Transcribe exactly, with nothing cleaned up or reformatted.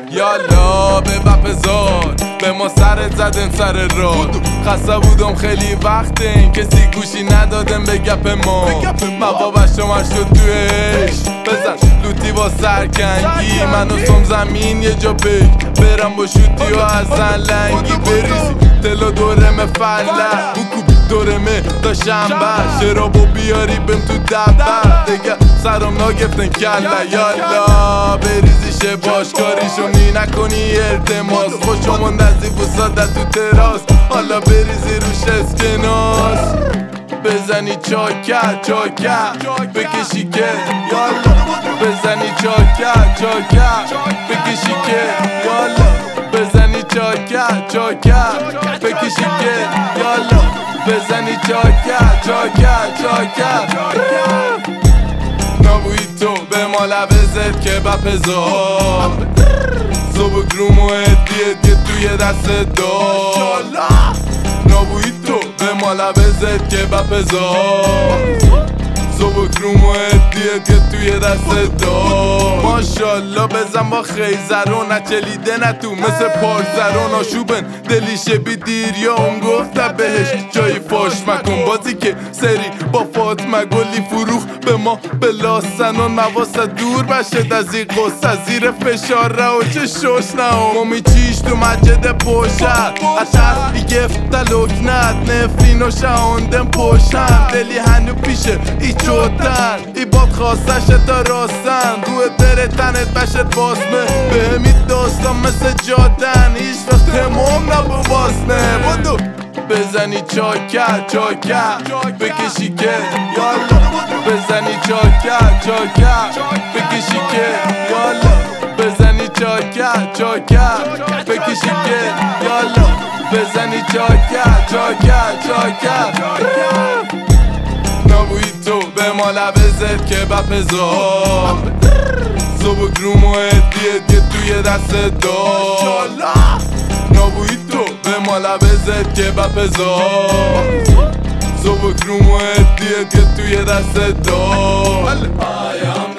یالا به بپزار به ما سرت زدن سر راد. خسته بودم خیلی وقت این کسی گوشی ندادم به گپ ما. موابش شما شد توش بزن لوتی با سرکنگی. منو سم زمین یه جا بک برم با شوتی و ازن لنگی بریزی دلو دورم فله بکوب دورمه تا شنبه شرابو بیاری بم تو دبه دیگه سرم ناگفتن کله. یالا بریزیشه باش کاریشو نی نکنی التماس. خوشمون دستی بوساده تو تراس حالا بریزی روش اسکناس. بزنی چاکر چاکر بکشی که یالا بزنی چاکر چاکر بکشی که یالا بزنی چاکر چاکر بکشی که یالا بزنی چاکر چاکر چاکر. نبویی تو به ما لبزت که بپزار صبح گروم و هدیه که توی دست دار. نبویی تو به ما لبزت که بپزار صبح گروم و هدیه که توی دست دار. ماشالله بزن با خیزرون نچلیده نه تو مثل پارزرون. آشوبن دلیشه بی دیر یا اون گفته بهش جایی فاش مکن. بازی که سری با فاطمه گلی فروخ به ما بلاستن و نواسه دور بشه دزی قصه زیر فشار رو و چه شوش نه مامی چیش تو مجد پوشت اتر بیگفت لکنت نفرین و شهاندن پوشن دلی هنو پیشه ای چوتن ای باد خواستش تا راستن روی در تنت بشت باسمه به همی داستان مثل جادن هیچ وقت تمام نبو باسنه. بودو بزنی چاکر چاکر بکشی که یالا بزنی چاکر چاکر بکشی که یالا بزنی چاکر چاکر بکشی که یالا بزنی چاکر چاکر چاکر. نبویی تو به ما لبزت که بپزار صبح گروم و هدیه که توی دست دار. نبویی تو به ما لبزت که بپزار صبح گروم و هدیه که توی دست دار.